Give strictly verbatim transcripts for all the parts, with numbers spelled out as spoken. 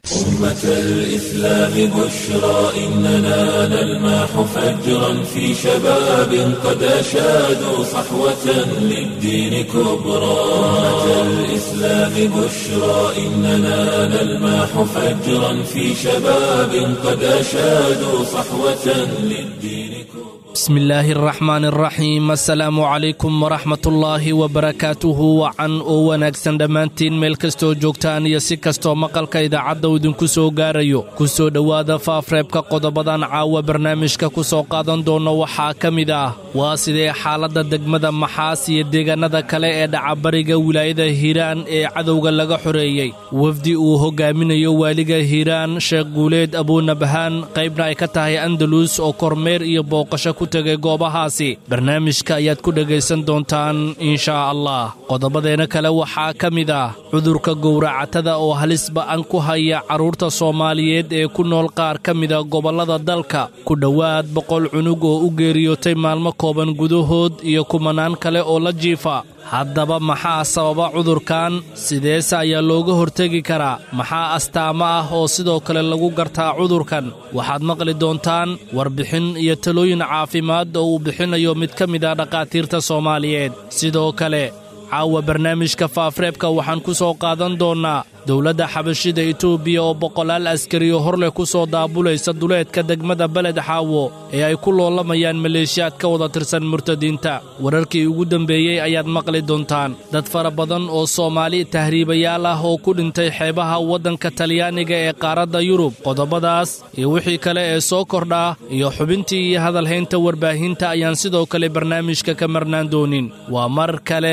أمة الإسلام بشرى إننا نلمح فجرا في شباب قد أشادوا صحوة للدين كبرى. أمة الإسلام بشرى إننا نلمح فجرا في شباب قد أشادوا صحوة للدين كبرى. بسم الله الرحمن الرحيم. السلام عليكم ورحمة الله وبركاته. وعن oo wanaagsan dhammaantiin meel kastoo joogtaan iyo si kastoo maqalka idaacadda idinku soo gaarayo ku soo dhowaada faafreebka qodobadan caawa barnaamijka ku soo qaadan doono waxaa ka mid ah waa sidee xaaladda degmada Maxaas iyo deegaanada kale ee dhacabariga wilaayada Hiiraan ee cadowga laga xoreeyay. wafdi uu hogaaminayo waaliga Hiiraan Sheekh Guuleed Abuunabhaan qaybna ay ka tahay Andalus oo kormeer iyo booqasho ku tagay goobahaasi. barnaamijka ayaad ku dhagaysan doontaan insha Allah. qodobadeena kale waxaa ka mid ah cudurka gowracatada oo halis ba'an ku haya carruurta Soomaaliyeed ee ku nool qaar ka mid ah gobollada dalka. ku dhowaad boqol cunug oo u geeriyootay maalmo kooban gudahood iyo kumanaan kale oo la jiifa. haddaba maxaa sababa cudurkan? sideese ayaa looga hortegi karaa? maxaa astaamo ah oo sidoo kale lagu gartaa cudurkan? waxaad maqli doontaan warbixin iyo talooyin caafimaad oo uu bixinayo mid ka mid ah dhaqaatiirta Soomaaliyeed. sidoo kale caawa barnaamijka faafreebka waxaan ku soo qaadan doonaa dowladda xabashida Itoobiya oo boqolaal askari oo horleh ku soo daabulaysa duleedka degmada Balad Xaawo ee ay ku loolamayaan maleeshiyaad ka wada tirsan murtadiinta. wararkii ugu dambeeyay ayaad maqli doontaan. dad fara badan oo Soomaali tahriibayaal ah oo ku dhintay xeebaha waddanka Talyaaniga ee qaaradda Yurub. qodobadaas iyo wixii kale ee soo kordha iyo xubintii iyo hadalhaynta warbaahinta ayaan sidoo kale barnaamijka ka marnaan doonin. waa mar kale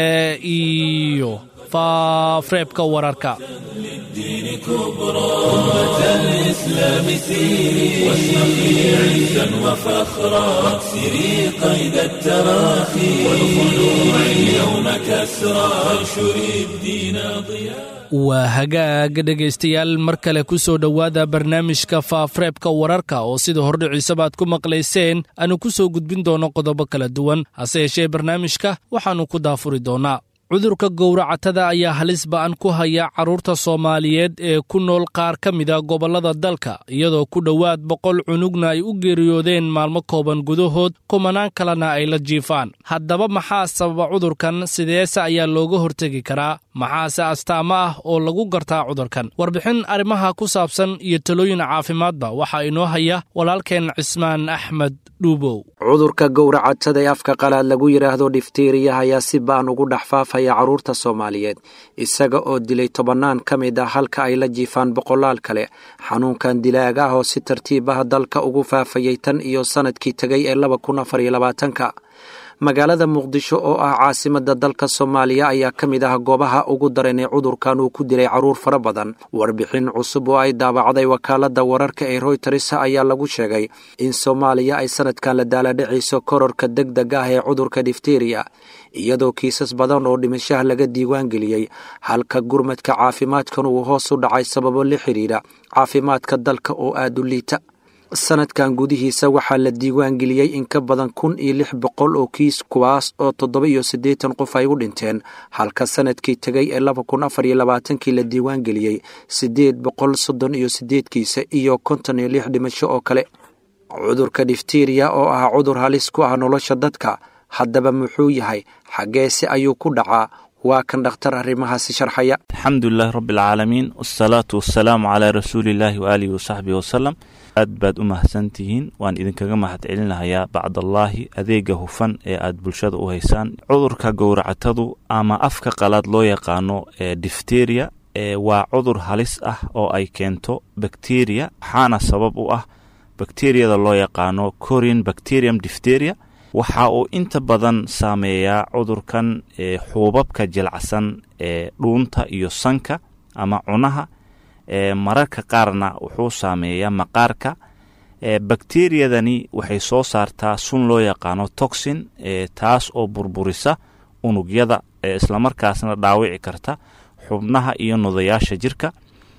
iyo faafreebka wararka. للدين كبرى. أمة الإسلام سيري واشرقي عزا وفخرا واكسري قيد التراخي والخلوع اليوم كسرى وانشري الدين ضياء. waa hagaag dhegaystayaal mar kale ku soo dhowaada barnaamijka faafreebka wararka oo sida hordhiciisabaad ku maqlayseen aanu ku soo gudbin doono qodobo kala duwan. hase yeeshee barnaamijka waxaannu ku daafuri doonaa cudurka gowracatada ayaa halis ba'an ku haya carruurta Soomaaliyeed ee ku nool qaar ka mid ah gobollada dalka, iyadoo ku dhowaad boqol cunugna ay u geeriyoodeen maalmo kooban gudahood, kumanaan kalena ay la jiifaan. haddaba maxaa sababa cudurkan? sideese ayaa looga hortegi karaa? maxaase astaamo ah oo lagu gartaa cudurkan? warbixin arrimaha ku saabsan iyo talooyin caafimaadba waxaa inoo haya walaalkeen Cismaan Axmed Dhuubow. cudurka gowracatada ee afka qalaad lagu yiraahdo diphtheria ayaa si ba'an ugu dhex faafaya carruurta Soomaaliyeed, isaga oo dilay tobanaan ka mid ah halka ay la jiifaan boqolaal kale. xanuunkan dilaaga ah oo si tartiib ah dalka ugu faafayay tan iyo sanadkii tagay ee laba kun afar iyo labaatanka. magaalada Muqdisho oo ah caasimadda dalka Soomaaliya ayaa ka mid ah goobaha ugu daran ee cudurkan uu ku dilay carruur fara badan. warbixin cusub oo ay daabacday wakaaladda wararka ee Reuters ayaa lagu sheegay in Soomaaliya ay sanadkan la daaladhicayso kororka degdega ah ee cudurka diphtheria, iyadoo kiisas badan oo dhimashaha laga diiwaan geliyay, halka gurmadka caafimaadkan uu hoos u dhacay sababo la xiriira caafimaadka dalka oo aad u liita. sanadkan gudihiisa waxaa la diiwaan geliyey in ka badan kun iyo lix boqol oo kiis, kuwaas oo toddoba iyo siddeetan qof ay u dhinteen, halka sanadkii tagay ee laba kun afar iyo labaatankii la diiwaan geliyey siddeed boqol soddon iyo siddeed kiisa iyo konton iyo lix dhimasho oo kale. cudurka diphtheria oo ah cudur halis ku ah nolosha dadka, haddaba muxuu yahay? xaggeese ayuu ku dhacaa? waa kan dhakhtar arrimahaasi sharxaya. alxamdulilahi rabbilcaalamiin, wasalaatu wasalaamu calaa rasuulillaahi waaalihi wasaxbihi wasalam. aad baad u mahadsantihiin. waan idinkaga mahad celinahayaa bacdallaahi adeega hufan ee aad bulshada u haysaan. cudurka gowracatadu ama afka qalaad loo yaqaano ee diphtheria ee waa cudur halis ah oo ay keento bakteriya, waxaana sabab u ah bakteriyada loo yaqaano Corium bacterium diphtheria. waxa uu inta badan saameeyaa cudurkan ee xuubabka jilacsan ee dhuunta iyo sanka ama cunaha. ee mararka qaarna wuxuu saameeyaa maqaarka. ee bakteriyadani waxay soo saartaa sun loo yaqaano toxin ee taas oo burburisa unugyada ee isla markaasna dhaawici karta xubnaha iyo nodayaasha jirka.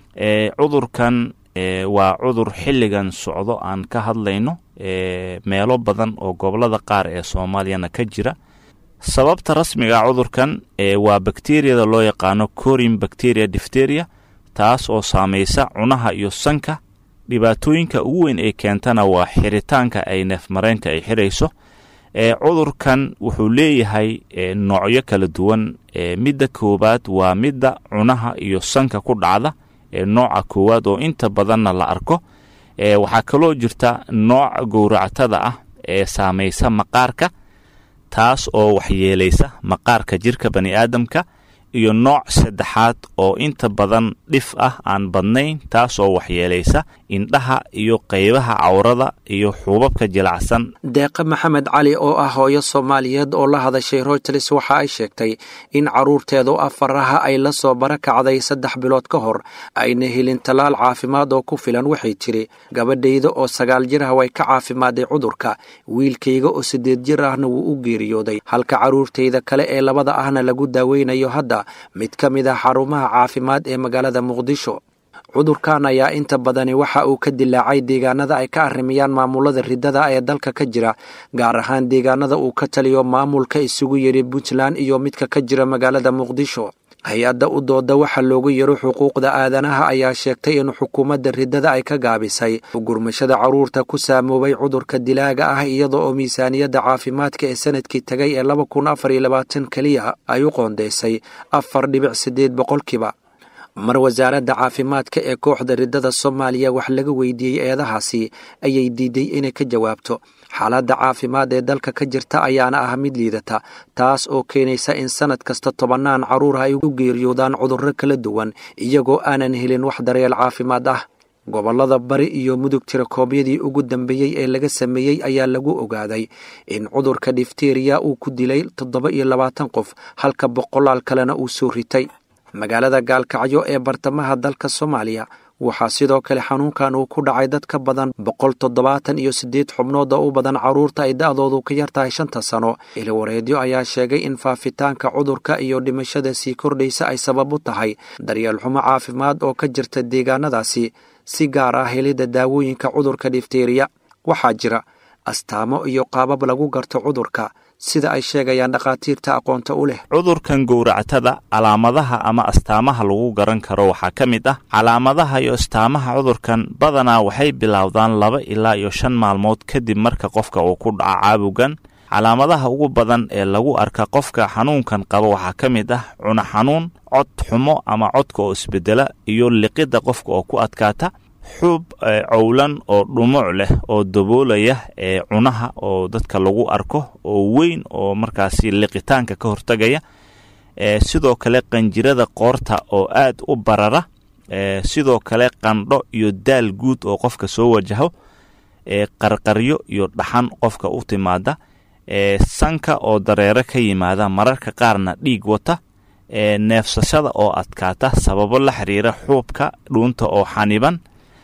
ee cudurkan ee waa cudur xilligan socdo aan ka hadlayno ee meelo badan oo gobolada qaar ee Soomaaliyana ka jira. sababta rasmiga cudurkan ee waa bakteriyada loo yaqaano Corium bacteria diphtheria, taas oo saamaysa cunaha iyo sanka. dhibaatooyinka ugu weyn ee keentana waa xiritaanka ay neefmareenka ay xirayso. ee cudurkan wuxuu leeyahay noocyo kala duwan. ee midda koowaad waa midda cunaha iyo sanka ku dhacda, ee nooca koowaad oo inta badanna la arko. ee waxaa kaloo jirta nooca gowracatada ah ee saamaysa maqaarka, taas oo waxyeelaysa maqaarka jirka bani aadamka, iyo nooc saddexaad oo inta badan dhif ah aan badnayn, taas oo waxyeelaysa indhaha iyo qaybaha cawrada iyo xuubabka jilacsan. deeqa maxamed cali oo ah hooyo Soomaaliyeed oo la hadashay Reuters waxa ay sheegtay in caruurteedu afaraha ay la soo barakacday saddex bilood ka hor ayna helin talaal caafimaad oo ku filan. waxay tiri gabadhayda oo sagaal jir ah way ka caafimaaday cudurka, wiilkayga oo sideed jir ahna wuu u geeriyooday, halka caruurtayda kale ee labada ahna lagu daaweynayo hadda mid ka mid ah xarumaha caafimaad ee magaalada Muqdisho. cudurkan ayaa inta badani waxa uu ka dilaacay deegaanada ay ka arrimiyaan maamulada ridada ee dalka ka jira, gaar ahaan deegaanada uu ka taliyo maamulka isugu yiri Puntland iyo midka ka jira magaalada Muqdisho. hay-adda u dooda waxa loogu yiro xuquuqda aadanaha ayaa sheegtay in xukuumadda ridada ay ka gaabisay gurmashada caruurta ku saamoobay cudurka dilaaga ah, iyadoo oo miisaaniyadda caafimaadka ee sanadkii tagay ee laba kun afar iyo labaatan kaliya ay u qoondeysay afar dhibic sideed boqolkiiba. mar wasaaradda caafimaadka ee kooxda ridada Soomaaliya wax laga weydiiyey eedahaasi ayay diiday inay ka jawaabto. xaaladda caafimaad ee dalka ka jirta ayaana ah mid liidata, taas oo keenaysa in sanad kasta tobanaan caruur ay u geeriyoodaan cudurro kala duwan iyagoo aanan helin wax daryeel caafimaad ah. gobollada bari iyo mudug tirakoobyadii ugu dambeeyey ee laga sameeyey ayaa lagu ogaaday in cudurka difteeriya uu ku dilay toddoba iyo labaatan qof, halka boqolaal kalena uu soo ritay. magaalada Gaalkacyo ee bartamaha dalka Soomaaliya waxaa sidoo kale xanuunkan uu ku dhacay dad ka badan boqol toddobaatan iyo siddeed xubnood oo u badan caruurta ay da'doodu ka yartahay shanta sano. ilwareedyo ayaa sheegay in faafitaanka cudurka iyo dhimashada sii kordhaysa ay sabab u tahay daryeel xumo caafimaad oo ka jirta deegaanadaasi, si gaar ah helidda daawooyinka cudurka difteeriya. waxaa jira astaamo iyo qaabab lagu garto cudurka, sida ay sheegayaan dhaqaatiirta aqoonta u leh. cudurkan gowracatada, calaamadaha ama astaamaha lagu garan karo waxaa ka mid ah calaamadaha iyo astaamaha cudurkan badanaa waxay bilowdaan laba ilaa iyo shan maalmood kadib marka qofka uu ku dhaco caabugan. calaamadaha ugu badan ee lagu arka qofka xanuunkan qaba waxaa ka mid ah cuno xanuun, cod xumo ama codka oo isbedela, iyo liqidda qofka oo ku adkaata, xuub cowlan oo dhumuc leh oo daboolaya ee cunaha oo dadka lagu arko oo weyn oo markaasi liqitaanka ka hortagaya. ee sidoo kale qanjirada qoorta oo aad u barara. ee sidoo kale qandho iyo daal guud oo qofka soo wajaho. ee qarqaryo iyo dhaxan qofka u timaada. ee sanka oo dareere ka yimaada, mararka qaarna dhiig wata. ee neefsashada oo adkaata sababo la xiriira xuubka dhuunta oo xaniban.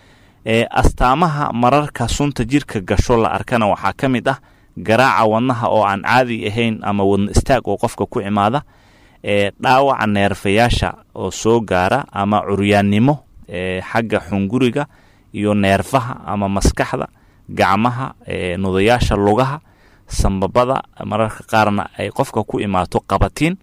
ee astaamaha mararka sunta jirka gasho la arkana waxaa ka mid ah garaaca wadnaha oo aan caadi ahayn ama wadna istaag oo qofka ku imaada. ee dhaawaca neerfayaasha oo soo gaara ama curyaannimo ee xagga xunguriga iyo neerfaha ama maskaxda, gacmaha, ee nudayaasha lugaha, sambabada, mararka qaarna ay qofka ku imaato qabatiin.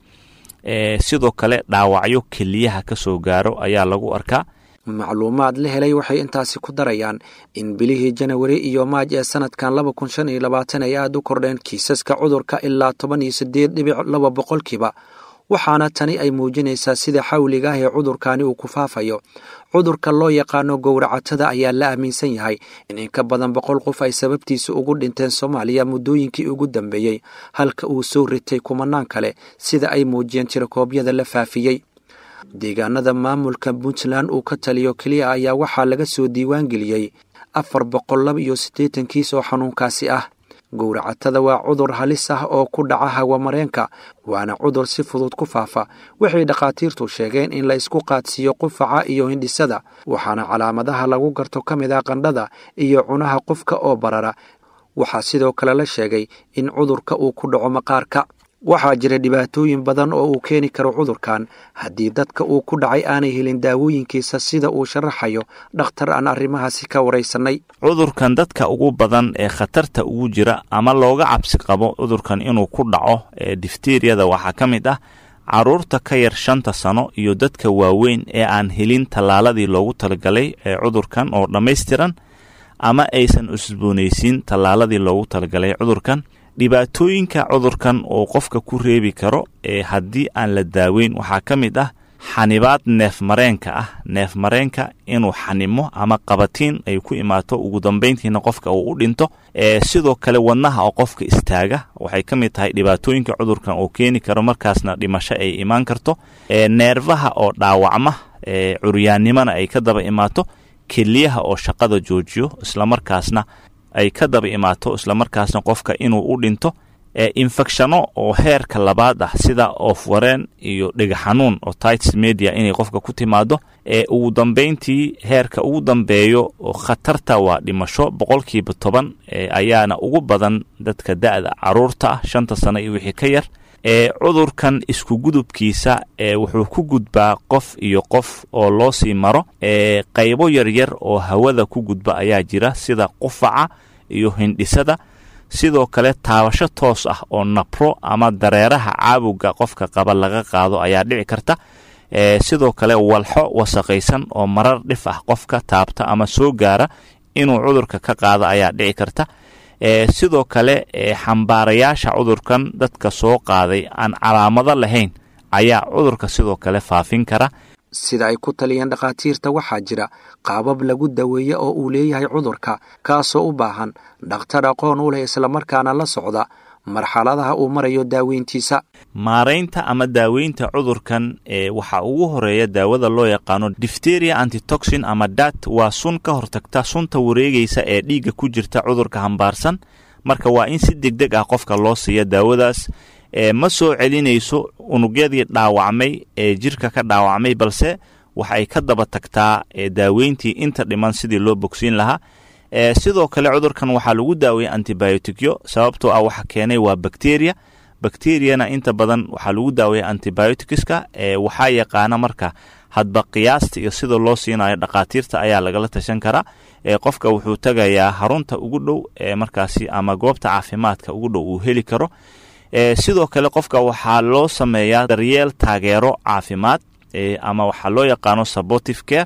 ee sidoo kale dhaawacyo keliyaha ka soo gaaro ayaa lagu arkaa. macluumaad la helay waxay intaasi ku darayaan in bilihii Janawari iyo Maaj ee sanadkan laba kun shan iyo labaatan ay aad u kordheen kiisaska cudurka ilaa toban iyo siddeed dhibic laba boqolkiiba, waxaana tani ay muujinaysaa sida xawliga ah ee cudurkani uu ku faafayo. cudurka loo yaqaano gowracatada ayaa la aaminsan yahay in in ka badan boqol qof ay sababtiisa ugu dhinteen Soomaaliya muddooyinkii ugu dambeeyey, halka uu soo ritay kumanaan kale sida ay muujiyeen tirakoobyada la faafiyey. deegaanada maamulka Puntland uu ka taliyo kaliya ayaa waxaa laga soo diiwaan geliyey afar boqol laba iyo siddeetan kiis oo xanuunkaasi ah. gowracatada waa cudur halis ah oo ku dhaca hawamareenka, waana cudur si fudud ku faafa. waxay dhaqaatiirtu sheegeen in la isku qaadsiiyo qufaca iyo hindhisada, waxaana calaamadaha lagu garto ka mid ah qandhada iyo cunaha qofka oo barara. waxaa sidoo kale la sheegay in cudurka uu ku dhaco maqaarka. waxaa jira dhibaatooyin badan oo uu keeni karo cudurkan haddii dadka uu ku dhacay aanay helin daawooyinkiisa, sida uu sharaxayo dhakhtar aan arrimahaasi ka waraysanay. cudurkan dadka ugu badan ee khatarta ugu jira ama looga cabsi qabo cudurkan inuu ku dhaco ee difteeriyada waxaa ka mid ah caruurta ka yar shanta sano iyo dadka waaweyn ee aan helin tallaaladii loogu talagalay ee cudurkan oo dhammaystiran ama aysan cusboonaysiin tallaaladii loogu talagalay cudurkan. dhibaatooyinka cudurkan oo qofka ku reebi karo ee haddii aan la daaweyn waxaa ka mid ah xanibaad neef mareenka ah neef mareenka inuu xanimo ama qabatiin ay ku imaato ugu dambayntiina qofka uu u dhinto. ee sidoo kale wadnaha oo qofka istaaga waxay ka mid tahay dhibaatooyinka cudurkan oo keeni karo markaasna dhimasho ay imaan karto. ee neerfaha oo dhaawacma ee curyaannimana ay ka daba imaato. keliyaha oo shaqada joojiyo islamarkaasna ay ka daba imaato islamarkaasna qofka inuu u dhinto. ee infectiono oo heerka labaad ah sida oofwareen iyo dhiga xanuun oo tites media inay qofka ku timaado. ee ugu dambayntii heerka ugu dambeeyo oo khatarta waa dhimasho boqolkiiba toban ee ayaana ugu badan dadka da'da caruurta ah shanta sano iyo wixii ka yar. ee cudurkan isku gudubkiisa ee wuxuu ku gudbaa qof iyo qof oo loo sii maro. ee qaybo yaryar oo hawada ku gudba ayaa jira sida qufaca iyo hindhisada. sidoo kale taabasho toos ah oo nabro ama dareeraha caabugga qofka qaba laga qaado ayaa dhici karta. ee sidoo kale walxo wasaqaysan oo marar dhif ah qofka taabta ama soo gaara inuu cudurka ka qaado ayaa dhici karta. ee sidoo kale ee xambaarayaasha cudurkan dadka soo qaaday aan calaamado lahayn ayaa cudurka sidoo kale faafin kara. sida ay ku taliyeen dhakhaatiirta waxaa jira qaabab lagu daweeye oo uu leeyahay cudurka kaasoo u baahan dhakhtar aqoon u leh islamarkaana la socda marxaladaha uu marayo daaweyntiisa. maaraynta ama daaweynta cudurkan ee waxaa ugu horeeya daawada loo yaqaano diphtheria antitoxin ama dat waa sun ka hortagta sunta wareegaysa ee dhiigga ku jirta cudurka hambaarsan. marka waa in si degdeg ah qofka loo siiya daawadaas. ee ma soo celinayso unugyadii dhaawacmay ee jirka ka dhaawacmay balse waxay ka daba tagtaa ee daaweyntii inta dhiman sidii loo bogsiin lahaa. ee sidoo kale cudurkan waxaa lagu daaweeyay antibioticyo sababtoo ah waxa keenay waa bacteria. bacteriana inta badan waxaa lagu daaweeyay antibioticska. ee waxaa yaqaana marka hadba qiyaasta iyo sida loo siinayo dhakhaatiirta ayaa lagala tashan karaa. ee qofka wuxuu tagayaa harunta ugu dhow ee markaasi ama goobta caafimaadka ugu dhow uu heli karo. ee sidoo kale qofka waxaa loo sameeyaa daryeel taageero caafimaad ee ama waxaa loo yaqaano supportive care.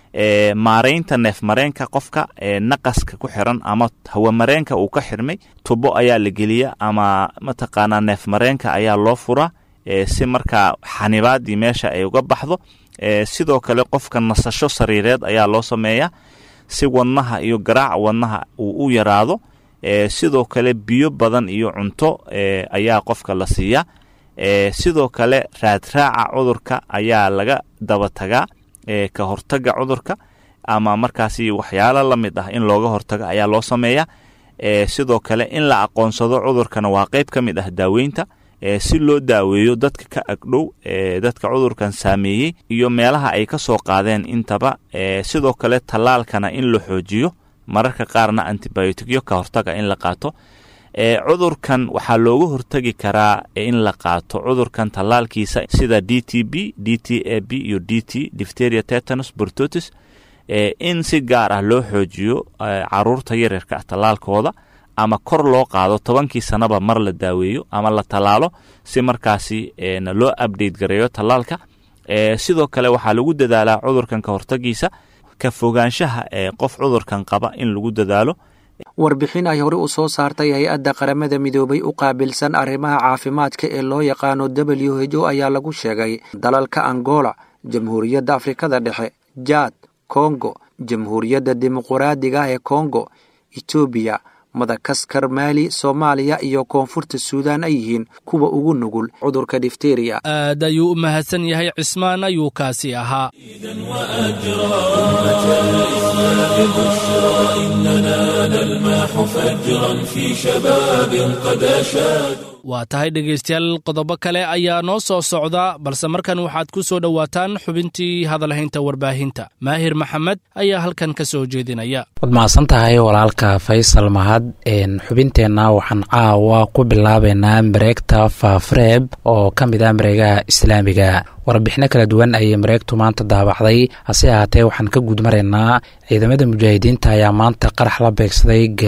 ee maaraynta neef mareenka qofka ee naqaska ku xiran ama hawa mareenka uu ka xirmay tubo ayaa la geliya ama mataqaanaa neef mareenka ayaa loo furaa ee si markaa xanibaadii meesha ay uga baxdo. ee sidoo kale qofka nasasho sariireed ayaa loo sameeyaa si wadnaha iyo garaaca wadnaha uu u yaraado. ee sidoo kale biyo badan iyo cunto ee ayaa qofka la siiyaa. ee sidoo kale raadraaca cudurka ayaa laga daba tagaa ee ka hortaga cudurka ama markaasi waxyaalo la mid ah in looga hortaga ayaa loo sameeyaa. ee sidoo kale in la aqoonsado cudurkana waa qayb ka mid ah daaweynta ee si loo daaweeyo dadka ka agdhow ee dadka cudurkan saameeyey iyo meelaha ay ka soo qaadeen intaba. ee sidoo kale tallaalkana in la xoojiyo mararka qaarna antibioticyo ka hortaga in la qaato. ee cudurkan waxaa looga hortagi karaa in la qaato cudurkan tallaalkiisa sida d t b d t a b iyo d t diphtheria tetanus pertussis. ee in si gaar ah loo xoojiyo caruurta yaryarka ah tallaalkooda ama kor loo qaado tobankii sanaba mar la daaweeyo ama la tallaalo si markaasi na loo update gareeyo tallaalka. ee sidoo kale waxaa lagu dadaalaa cudurkan ka hortagiisa ka fogaanshaha ee qof cudurkan qaba in lagu dadaalo. warbixin ay hore u soo saartay hay-adda qaramada midoobay u qaabilsan arrimaha caafimaadka ee loo yaqaano w h o ayaa lagu sheegay dalalka angola, jamhuuriyadda afrikada dhexe, jaad, kongo, jamhuuriyadda dimuquraadiga ee kongo, etoobiya, madagaskar, maali, soomaaliya iyo koonfurta suudaan ay yihiin kuwa ugu nugul cudurka diphtheria. aad ayuu u mahadsan yahay cismaan ayuu kaasi ahaa. waa tahay dhegaystayaal qodobo kale ayaa noo soo socda balse markan waxaad ku soo dhowaataan xubintii hadalhaynta warbaahinta. maahir maxamed ayaa halkan ka soo jeedinaya. waad mahadsan tahay walaalka faysal mahad. xubinteenna waxaan caawa ku bilaabaynaa mareegta faafreeb oo ka mid ah mareegaha islaamiga. warbixino kala duwan ayay mareegtu maanta daabacday hase ahaatee waxaan ka guud maraynaa ciidamada mujaahidiinta ayaa maanta qarax la beegsaday gaari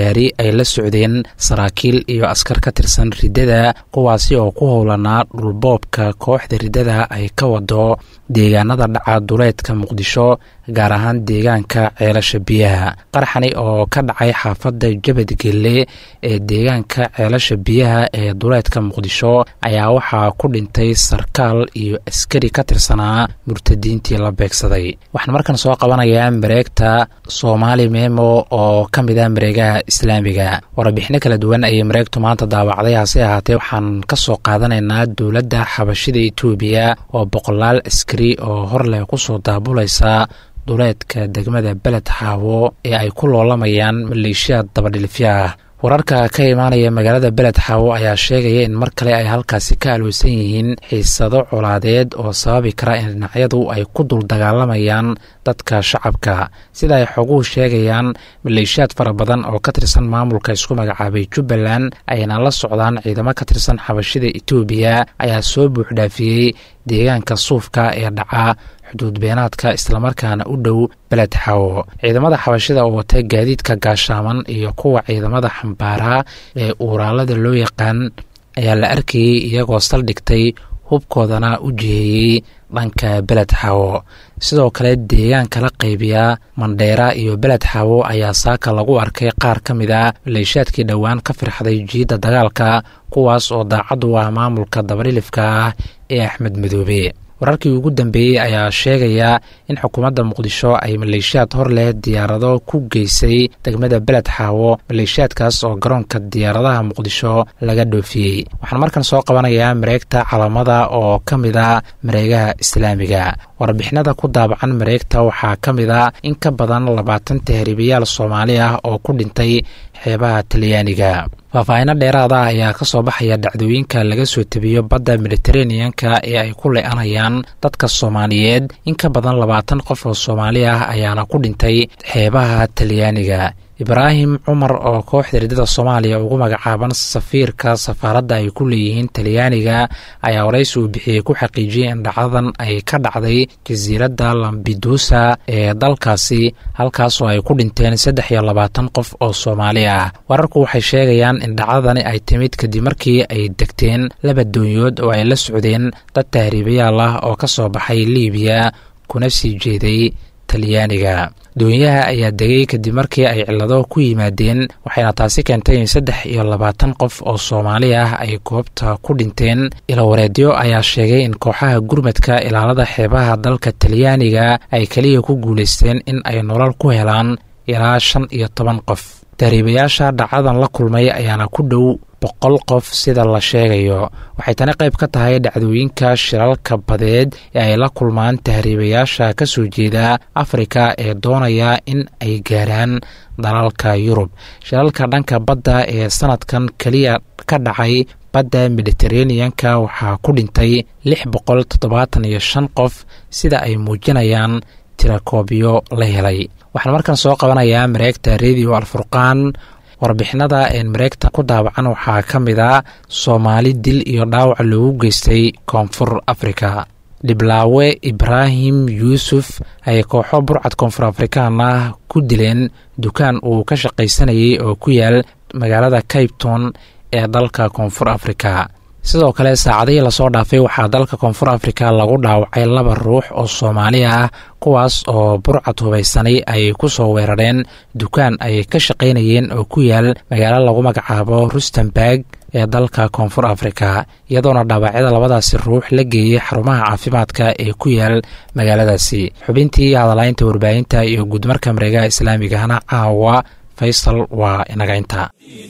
gaari ay la socdeen saraakiil iyo askar ka tirsan riddada kuwaasi oo ku howlanaa dhulboobka kooxda riddada ay ka wado deegaanada dhaca duleedka muqdisho gaar ahaan deegaanka ceelasha biyaha. qaraxani oo ka dhacay xaafadda jabadgelle ee deegaanka ceelasha biyaha ee duleedka muqdisho ayaa waxaa ku dhintay sarkaal iyo askari ka tirsanaa murtadiintii la beegsaday. waxaan markan soo qabanayaa mareegta Soomaali Memo oo ka mid ah mareegaha islaamiga. warbixino kala duwan ayay mareegtu maanta daawacday, hase ahaatee waxaan ka soo qaadanaynaa dowladda xabashida Itoobiya oo boqolaal askari oo hor leh ku soo daabulaysa duleedka degmada Beled Xaawo ee ay ku loolamayaan maleeshiyad dabadhilifyo ah. wararka ka imaanaya magaalada Beled Xaawo ayaa sheegaya in mar kale ay halkaasi ka alweysan yihiin xiisado colaadeed oo sababi kara in dhinacyadu ay ku dul dagaalamayaan dadka shacabka. sida ay xoguhu sheegayaan, maleeshiyad fara badan oo ka tirsan maamulka isku magacaabay Jubbaland ayna la socdaan ciidamo ka tirsan xabashida Itoobiya ayaa soo buuxdhaafiyey deegaanka Suufka ee dhaca xuduud beenaadka islamarkaana u dhow Beled Xaawo. ciidamada xabashida oo wata gaadiidka gaashaaman iyo kuwa ciidamada xambaara ee uuraalada loo yaqaan ayaa la arkayey iyagoo saldhigtay hubkoodana u jiheeyey dhanka Beled Xaawo. sidoo kale deegaanka la qaybiya Mandheera iyo Beled Xaawo ayaa saaka lagu arkay qaar ka mid a maleeshiyaadkii dhowaan ka firxaday jiidda dagaalka kuwaas oo daacad u ah maamulka dabadhilifka ah ee Axmed Madoobe. wararkii ugu dambeeyey ayaa sheegaya in xukuumadda muqdisho ay maleeshiyaad hor leh diyaarado ku geysay degmada Beled Xaawo. maleeshiyaadkaas oo garoonka diyaaradaha muqdisho laga dhoofiyey. waxaan markan soo qabanayaa mareegta Calamada oo ka mid a mareegaha islaamiga. warbixinada ku daabacan mareegta waxaa ka mid a in ka badan labaatan tahriibayaal Soomaali ah oo ku dhintay xeebaha Talyaaniga. faahfaahinno dheeraad ah ayaa ka soo baxaya dhacdooyinka laga soo tabiyo badda Mediterranean-ka ee ay ku leeanayaan dadka Soomaaliyeed. in ka badan labaatan qof oo Soomaali ah ayaana ku dhintay xeebaha Talyaaniga. ibraahim cumar oo kooxda riddada Soomaaliya ugu magacaaban safiirka safaaradda ay ku leeyihiin Talyaaniga ayaa waraysi uu bixiyey ku xaqiijiyey in dhacdadan ay ka dhacday jasiiradda Lampedusa ee dalkaasi, halkaas oo ay ku dhinteen saddex iyo labaatan qof oo Soomaali ah. wararku waxay sheegayaan in dhacdadani ay timid kadib markii ay degteen laba doonyood oo ay la socdeen dad tahriibayaal ah oo ka soo baxay Liibiya kuna sii jeeday Talyaaniga. doonyaha ayaa degay kadib markii ay cillado ku yimaadeen, waxayna taasi keentay in saddex iyo labaatan qof oo Soomaali ah ay goobta ku dhinteen. ilawareedyo ayaa sheegay in kooxaha gurmadka ilaalada xeebaha dalka Talyaaniga ay kaliya ku guulaysteen in ay nolol ku helaan ilaa shan iyo toban qof. tahriibayaasha dhacdadan la kulmay ayaana ku dhow boqol qof sida la sheegayo. waxay tani qayb ka tahay dhacdooyinka shilalka badeed ee ay la kulmaan tahriibayaasha ka soo jeeda Afrika ee doonaya in ay gaaraan dalalka Yurub. shilalka dhanka badda ee sanadkan kaliya ka dhacay badda Mediterranean-ka waxaa ku dhintay lix boqol toddobaatan iyo shan qof sida ay muujinayaan tirakoobyo la helay. waxaan markan soo qabanayaa mareegta Radio Alfurqaan. warbixinada een mareegta ku daabacan waxaa ka mid a Soomaali dil iyo dhaawac loogu geystay Koonfur Afrika. dhiblaawe Ibraahim Yuusuf ay kooxo burcad Koonfur Afrikaan ah ku dileen dukaan uu ka shaqaysanayay oo ku yaal magaalada Cape Town ee dalka Koonfur Afrika. sidoo kale saacadihii lasoo dhaafay waxaa dalka Koonfur Afrika lagu dhaawacay laba ruux oo Soomaali ah kuwaas oo burcad hubaysanay ay ku soo weerareen dukaan ay ka shaqaynayeen oo ku yaal magaalo lagu magacaabo Rustenburg ee dalka Koonfur Afrika, iyadoona dhaawacyada labadaasi ruux la geeyey xarumaha caafimaadka ee ku yaal magaaladaasi. xubintii hadalaynta warbaahinta iyo guudmarka mareegaha islaamigahana caawa Faysal waa inaga inta.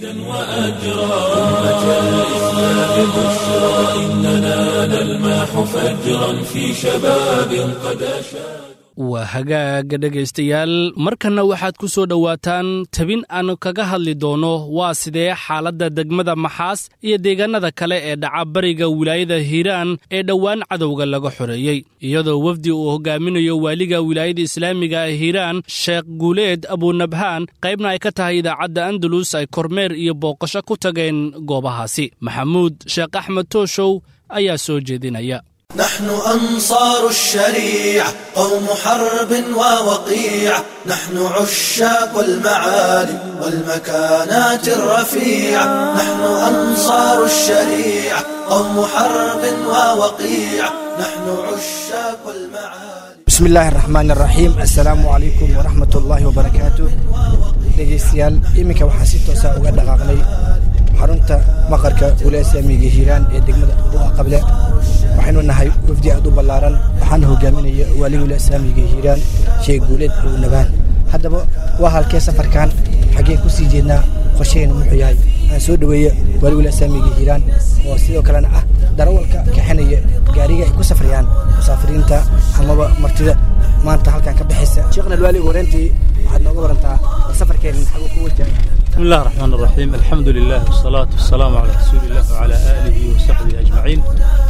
waa hagaaga dhegaystayaal, markanna waxaad ku soo dhowaataan tabin aan kaga hadli doono waa sidee xaaladda degmada Maxaas iyo deegaanada kale ee dhaca bariga wilaayada Hiiraan ee dhowaan cadowga laga xoreeyey, iyadoo wafdi uu hogaaminayo waaliga wilaayada islaamiga ee Hiiraan Sheekh Guuleed Abunabhaan qaybna ay ka tahay idaacadda Andalus ay kormeer iyo booqasho ku tageen goobahaasi. Maxamuud Sheekh Axmed Tooshow ayaa soo jeedinaya. نحن أنصار الشريعة قوم حرب ووقيع، نحن عشاق المعالي والمكانات الرفيعة، نحن أنصار الشريعة قوم حرب ووقيع، نحن عشاق المعالي. بسم الله الرحمن الرحيم. السلام عليكم ورحمة الله وبركاته. dhegeystayaal iminka waxaa si toos ah uga dhaqaaqnay xarunta maqarka wilaayada islaamiga hiiraan ee degmada buuqa qable. waxaynu nahay wafdi aad u ballaaran, waxaana hogaaminaya waaliga wilaayada islaamiga hiiraan sheekh guuleed abu nabaan. haddaba waa halkee safarkan, xaggee ku sii jeednaa, qorsheena muxuu yahay? aan soo dhaweeyo waaliga wilaayada islaamiga hiiraan oo sidoo kalena ah darawalka kaxinaya gaariga ay ku safrayaan musaafiriinta amaba martida maanta halkan ka bixaysa. sheekhna alwaali wareyntii waxaad nooga warantaa safarkeena maxaa ku wajahay? بسم الله الرحمن الرحيم. الحمد لله والصلاة والسلام على رسول الله وعلى آله وصحبه أجمعين.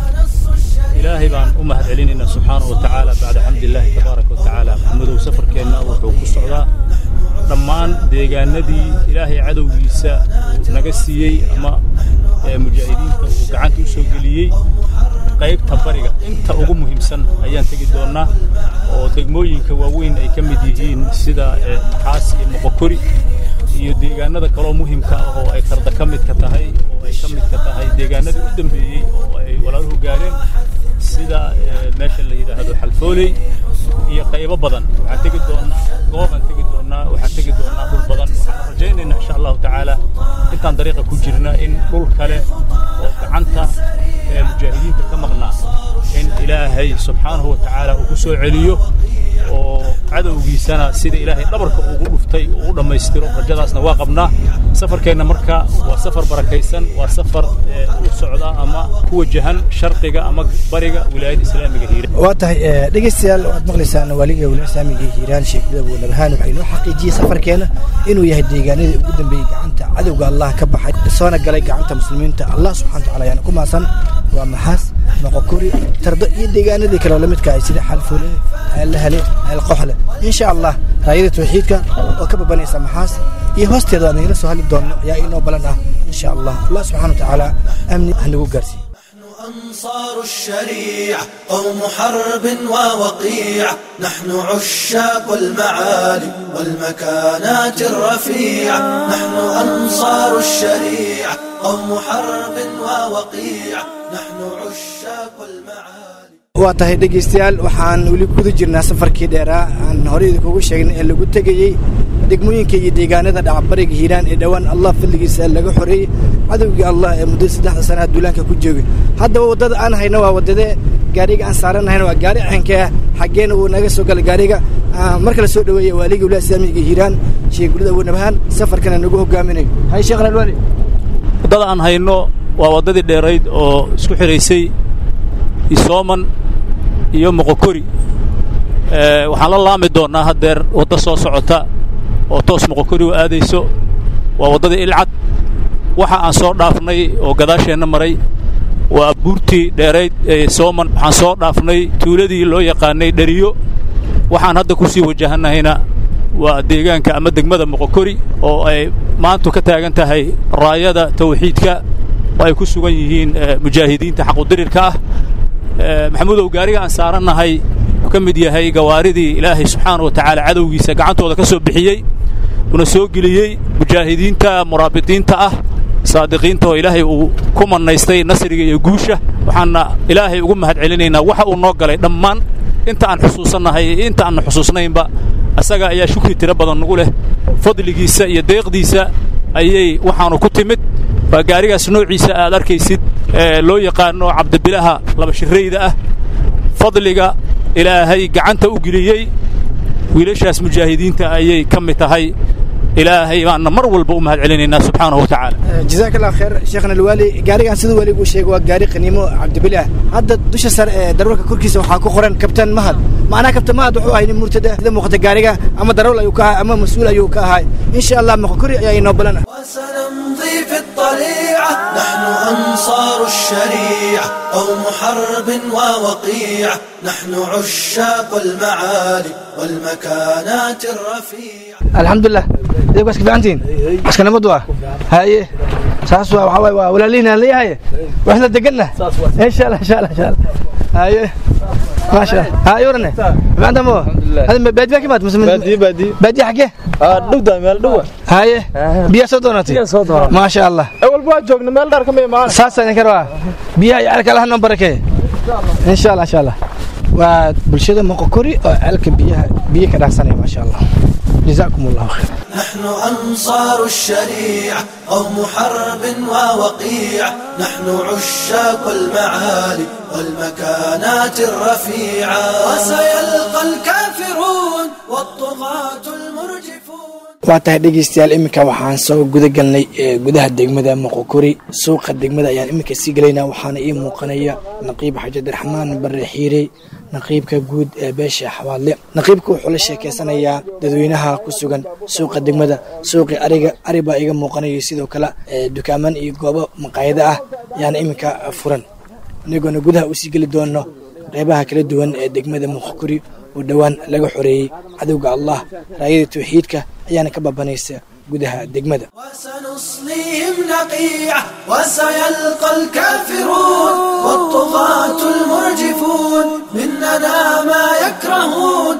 إلهي بان أمهد علينا سبحانه وتعالى بعد حمد الله تبارك وتعالى. محمد وسفر كأنه وحوق الصعداء رمان ديغان ندي إلهي عدو جيسا نقسيي أما مجاهدين وقعان توسو قليي قيب تباريغا انت أغو مهم سن أيان تجد دونا ودقموين كواوين أي كمديهين سيدا محاسي مقاكوري iyo deegaanada kale oo muhiimka ah oo ay tarda ka mid ka tahay oo ay ka mid ka tahay deegaanada u dambeeyay oo ay walaaluhu gaareen sida meesha la yiraahdo xalfooley iyo qaybo badan. waxaan tagi doonaa goobaan tagi doonaa waxaan tagi doonaa dhul badan. waxaan rajaynaynaa insha allahu tacaala intaan dariiqa ku jirna in dhul kale oo gacanta mujaahidiinta ka maqnaa in ilaahay subxaanahu wa tacaala uu ku soo celiyo oo cadowgiisana sida ilaahay dhabarka ugu dhuftay uu dhamaystiro. rajadaasna waa qabnaa. safarkeena marka waa safar barakaysan, waa safar u socda ama ku wajahan sharqiga ama bariga wilaayada islaamiga hiiraan. waa tahay dhegeystayaal waad maqlaysaan waaliga wilaayada islaamiga hiiraan sheekh abu nabaan waxay noo xaqiijiyay safarkeena inuu yahay deegaanadii ugu dambeeyay gacanta cadowga Allah ka baxay soona galay gacanta muslimiinta. Allah subhanahu wa ta'ala ayaan ku maasan waa maxaas maqokori tardo iyo deegaanadii kale la midka ah sida xalfuule الهلي القحلة إن شاء الله رايدة توحيدك وكببني سمحاس يهوستي ذا نيل سهل الدون يا إنه بلنا إن شاء الله. الله سبحانه وتعالى أمني هنقول قرسي. نحن أنصار الشريعة قوم حرب ووقيع، نحن عشاق المعالي والمكانات الرفيعة، نحن أنصار الشريعة قوم حرب ووقيع، نحن عشاق المعالي. waa tahay dhegeystayaal waxaan weli kuda jirnaa safarkii dheeraa aan horey kugu sheegnay ee lagu tagayay degmooyinka iyo deegaanada dhacbariga hiiraan ee dhawaan Allah fadligiisa laga xoreeyay cadowgii Allah ee muddo saddex sano duulaanka ku joogay. haddaba wadada aan hayno waa wadada gaariga aan saaranayno waa gaari aanka xageena uu naga soo galay gaariga marka la soo dhaweeyay waaliga wilaayada islaamiga hiiraan sheekh guuleed abu nabaan safarkana nagu hogaaminay. hay sheekh alwali wadada aan hayno waa wadadii dheerayd oo isku xireysay isooman iyo moqokori. ee waxaan la laami doonaa hadeer wada soo socota oo toos moqokori u aadayso waa wadada ilcad. waxa aan soo dhaafnay oo gadaasheena maray waa buurtii dheerayd ee sooman. waxaan soo dhaafnay tuuladii loo yaqaanay dhariyo. waxaan hadda ku sii wajahanayna waa deegaanka ama degmada moqokori oo ay maanta ka taagan tahay raayada tawxiidka oo ay ku sugan yihiin mujaahidiinta xaq u dirirka ah. maxamuud oo gaariga aan saaranahay ka mid yahay gawaaridii ilaahay subxaanahu wa ta'ala cadowgiisa gacantooda ka soo bixiyay una soo geliyay mujaahidiinta muraabidiinta ah saadiqiinta oo ilaahay uu ku manaystay nasriga iyo guusha. waxaana ilaahay ugu mahad celinaynaa waxa uu noo galay dhammaan inta aan xusuusanahay inta aan xusuusnaynba asaga ayaa shukri tira badan nagu leh. fadligiisa iyo deeqdiisa ayay waxaanu ku timid. waa gaarigaas noociisa aad arkaysid ee loo yaqaano cabdibilaha laba shirayda ah. fadliga ilaahay gacanta u geliyay wiilashaas mujaahidiinta ayay ka mid tahay. ilaahay baan mar walba u mahad celinaynaa subxaanahu wa ta'ala. جزاك الله خير شيخنا الوالي gaarigan sidoo wali uu sheegay waa gaari qaniimo cabdibilah. hadda dusha sare ee darwarka korkiisa waxaa ku qoran kabtan mahad. macnaha kabtan mahad wuxuu ahaa murtada sida muuqata gaariga ama darawal ayuu ka ahaa ama mas'uul ayuu ka ahaa. in sha Allah maqokori ayaa inoo balana. وسنمضي في الطليعة نحن أنصار الشريعة قوم حرب ووقيع، نحن عشاق المعالي والمكانات الرفيعة. الحمد لله إذا بس كيف أنتين بس كنا مدوا هاي ساسوا وحواي ولا لينا ليه هاي وإحنا دقنا إن شاء الله إن شاء الله إن شاء الله هاي ما شاء الله هاي ورنا ما عندهم هذا بادي كم مسلم بادي بادي بادي حقه اه دودا مال دوا هاي بيا صدونتي ما شاء الله اول بوا جوجنا مeel dhar kamay maana saasaan karwa biya yaalka Allah noo barakay insha Allah insha Allah waa bulshada Moqokori oo alka biyaha biya ka dhaxsanay ma sha Allah جزاكم الله خير. نحن أنصار الشريعة قوم حرب ووقيع، نحن عشاق المعالي والمكانات الرفيعة، وسيلقى الكافرون والطغاة المرجفون. waa tahay dhegeystayaal iminka waxaan soo guda galnay gudaha degmada Moqokori suuqa degmada ayaan iminka sii galaynaa waxaana ii muuqanaya naqiib Xaji Raxmaan Barre Xiire naqiibka guud ee beesha Xawaadle naqiibku wuxuu la sheekeysanayaa dadweynaha ku sugan suuqa degmada suuqi ariga ari baa iga muuqanaya sidoo kale dukaaman iyo goobo maqaayada ah ayaan iminka furan anigoo gudaha u sii gali doono qeybaha kala duwan ee degmada Moqokori oo dhawaan laga xoreeyay cadowga Allah raayada tawxiidka ayaana ka babanaysa gudaha degmada. وسنصليهم نقيعة وسيلقى الكافرون والطغاة المرجفون مننا ما يكرهون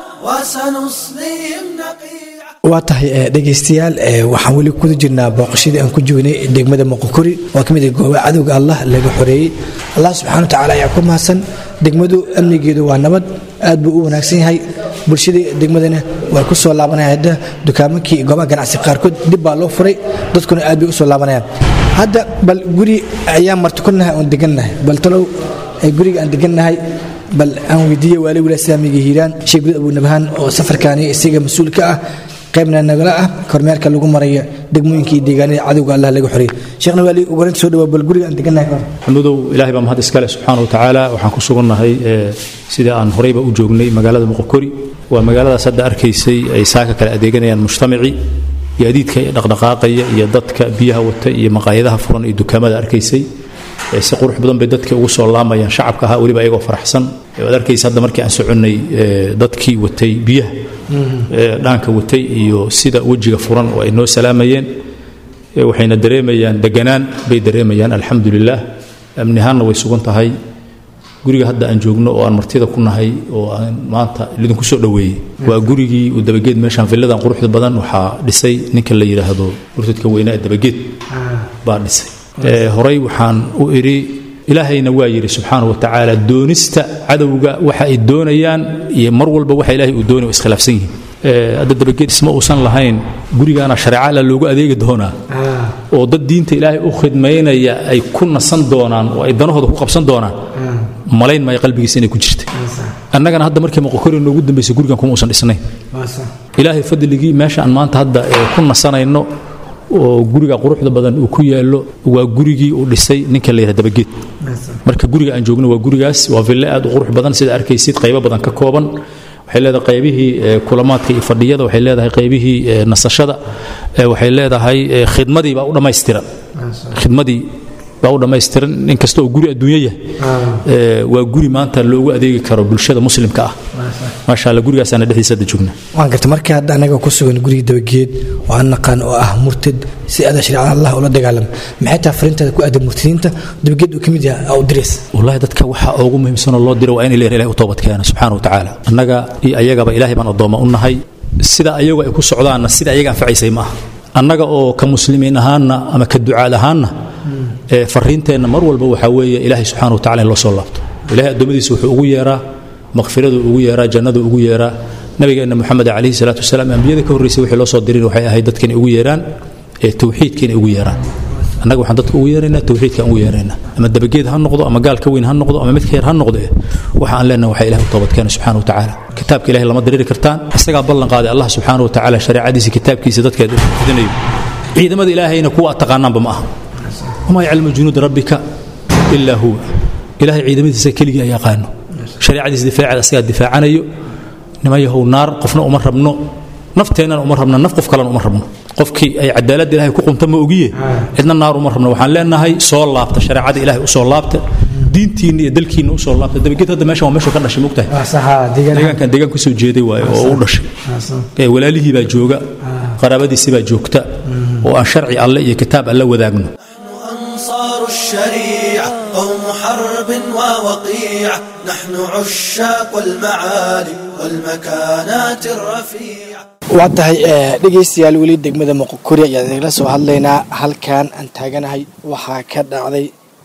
وسنصليهم نقيعة. waa tahay dhegeystayaal waxaan wali ku jirnaa booqashadii aan ku joognay degmada Moqokori oo kamid ah goobaha cadowga Allah laga xoreeyay Allah subhanahu wa ta'ala ayaa ku maasan degmadu amnigeedu waa nabad aad buu u wanaagsan yahay bulshada degmadana way ku soo laabanayaan dukaamankii goobaha ganacsi qaarkood dib baa loo furay dadkuna aad bay u soo laabanayaan hadda bal guri ayaa martukunahay oo degannahay bal talow ay guriga aan degannahay bal aan weydiiyay wali wala saamiga hiiraan sheeg Abu Nabhan oo safarkaani isaga mas'uul ka ah qaybna nagala ah kormeerka lagu marayo degmooyinkii deegaanada cadowga Allah laga xoreeyay sheekhna wali ugu horeyn soo dhawaad bal guriga aan degannahay xamudow ilaahay baa mahad iska leh subhanahu wa ta'ala waxaan ku sugannahay sida aan horeyba u joognay magaalada Moqokori waa magaalada sadda arkaysay ay saaka kala adeeganayaan mujtamaci yaadiidka iyo dhaqdhaqaaqaya iyo dadka biyaha wata iyo maqaayadaha furan iyo dukaamada arkaysay si qurux badan bay dadka ugu soo laamayaan shacabka ha waliba ayagoo faraxsan waad arkaysa hadda markii aan soconay dadkii watay biyaha dhaanka watay iyo sida wajiga furan oo ay noo salaamayeen waxayna dareemayaan deganaan bay dareemayaan alxamdulillaah amnihaanna way sugan tahay guriga hadda aan joogno oo aan martida ku nahay oo aan maanta idinku soo dhaweeyay waa gurigii uu dabageed meeshan villadan quruxda badan waxaa dhisay ninka la yiraahdo urtadka weyna ee dabageed baa dhisay horay waxaan u iri ilaahayna waa yiri subhanahu wa ta'ala doonista cadawga waxa ay doonayaan iyo mar walba waxa ilaahay uu doonayo iskhilaafsan yihiin ee hadda dabageed isma uusan lahayn gurigaana shariica la loogu adeegi doonaa oo dad diinta ilaahay u khidmeynaya ay ku nasan doonaan oo ay danahooda ku qabsan doonaan malayn ma qalbigiisa inay ku jirtay annagana hadda markii Moqokori noogu dambeysay gurigan kuma uusan dhisnayn ilaahay fadligii meesha aan maanta hadda ku nasanayno oo guriga quruxda badan uu ku yaalo waa gurigii uu dhisay ninka la yiraahdo dabageed marka guriga aan joogno waa gurigaas waa villa aad u qurux badan sida arkaysid qaybo badan ka kooban waxay leedahay qaybihii kulamaadka iyo fadhiyada waxay leedahay qaybihii nasashada waxay leedahay khidmadii baa u dhameystiran khidmadii baa u dhameystiran in kasta oo guri adduunyo yahay waa guri maanta loogu adeegi karo bulshada muslimka ah ma sha Allah gurigaas aan dhexdiisa joogna waan gartay markii hadda anaga ku sugan guriga dabageed waan naqaan oo ah murtad si aad shariicada Allah ula dagaalam maxay taa fariintada ku aad murtadiinta dabageed uu kamid yahay oo diris wallahi dadka waxa ugu muhiimsan oo loo diro waa in Ilaahay u toobad keeno subhanahu wa ta'ala annaga iyo ayagaba Ilaahay baan adooma u nahay sida ayagu ay ku socdaan sida ayaga anfacaysay ma annaga oo ka muslimiin ahaana ama ka ducaad ahaana ee fariinteena mar walba waxa weeye Ilaahay subhanahu wa ta'ala loo soo laabto Ilaahay adoomadiisa wuxuu ugu yeeraa مغفرته ugu yeeraa jannadu ugu yeeraa nabigeena Muhammad alayhi salatu wasalaam anbiyada ka horeysay wixii loo soo dirin waxay ahayd dadkan ugu yeeraan ee tawxiidkeen ugu yeeraan annaga waxaan dadku ugu yeeraynaa tawxiidka ugu yeeraynaa ama dabageed ha noqdo ama gaal ka weyn ha noqdo ama mid ka yar ha noqdo waxa aan leenahay waxa Ilaahay toobad keenay subhanahu wa ta'ala kitaabka Ilaahay lama diriri kartaan isaga ballan qaaday Allah subhanahu wa ta'ala shariicadiisa kitaabkiisa dadka idinayo ciidamada Ilaahayna kuwa taqaanaanba ma aha wama ya'lamu junud rabbika illa huwa Ilaahay ciidamadiisa kaliya ay yaqaano shariicadiisa difaaca asaga difaacanayo nimayahow naar qofna uma rabno nafteena uma rabno naf qof kale uma rabno qofkii ay cadaalad Ilaahay ku qunta ma ogiye cidna naar uma rabno waxaan leenahay soo laabta shariicada Ilaahay u soo laabta diintiina iyo dalkiina u soo laabta dabageed hadda meesha waa meesha ka dhashay mugtahay saxa deegaankan deegaan ku soo jeeday waayo oo u dhashay ee walaalihii baa jooga qaraabadiisa baa joogta oo aan sharci alle iyo kitaab alle wadaagno أنصار الشريعة قوم حرب ووقيع نحن عشاق المعالي والمكانات الرفيعة. waa tahay dhegeystayaal weli degmada Moqokuri ayaan idinla soo hadlaynaa. halkan aan taaganahay waxaa ka dhacday